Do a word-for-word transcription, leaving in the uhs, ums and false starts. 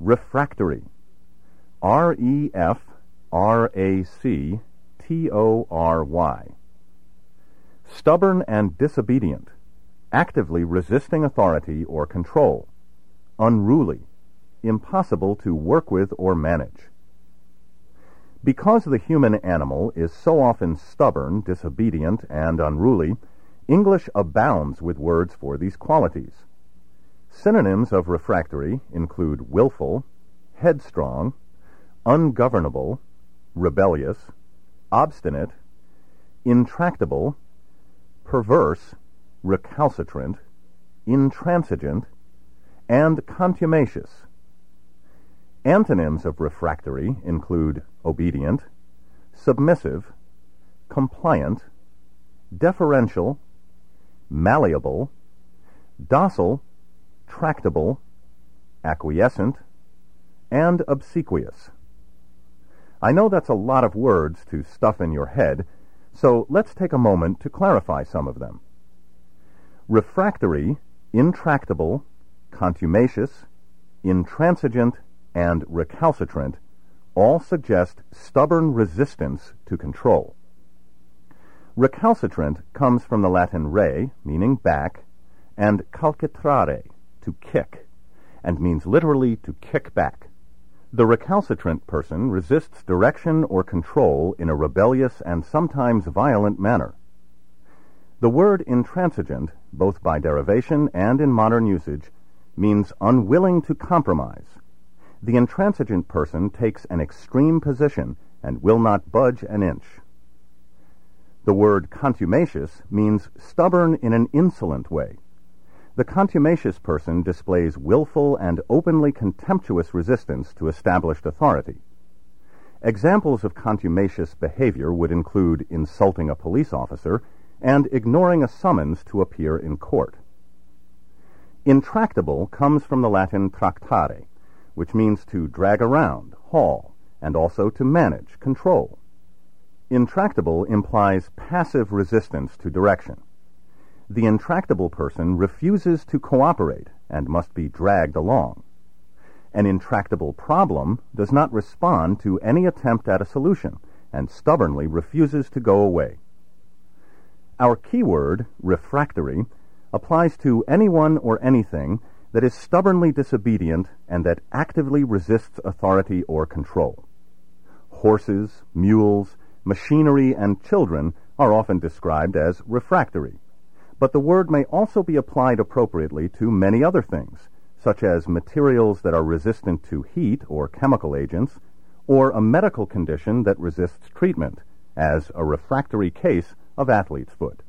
refractory. R E F R A C T O R Y. Stubborn and disobedient, actively resisting authority or control, unruly, impossible to work with or manage. Because the human animal is so often stubborn, disobedient, and unruly, English abounds with words for these qualities. Synonyms of refractory include willful, headstrong, ungovernable, rebellious, obstinate, intractable, perverse, recalcitrant, intransigent, and contumacious. Antonyms of refractory include obedient, submissive, compliant, deferential, malleable, docile, tractable, acquiescent, and obsequious. I know that's a lot of words to stuff in your head, so let's take a moment to clarify some of them. Refractory, intractable, contumacious, intransigent, and recalcitrant all suggest stubborn resistance to control. Recalcitrant comes from the Latin re, meaning back, and calcitrare, to kick, and means literally to kick back. The recalcitrant person resists direction or control in a rebellious and sometimes violent manner. The word intransigent, both by derivation and in modern usage, means unwilling to compromise. The intransigent person takes an extreme position and will not budge an inch. The word contumacious means stubborn in an insolent way. The contumacious person displays willful and openly contemptuous resistance to established authority. Examples of contumacious behavior would include insulting a police officer and ignoring a summons to appear in court. Intractable comes from the Latin tractare, which means to drag around, haul, and also to manage, control. Intractable implies passive resistance to direction. The intractable person refuses to cooperate and must be dragged along. An intractable problem does not respond to any attempt at a solution and stubbornly refuses to go away. Our keyword, refractory, applies to anyone or anything that is stubbornly disobedient and that actively resists authority or control. Horses, mules, machinery, and children are often described as refractory, but the word may also be applied appropriately to many other things, such as materials that are resistant to heat or chemical agents, or a medical condition that resists treatment, as a refractory case of athlete's foot.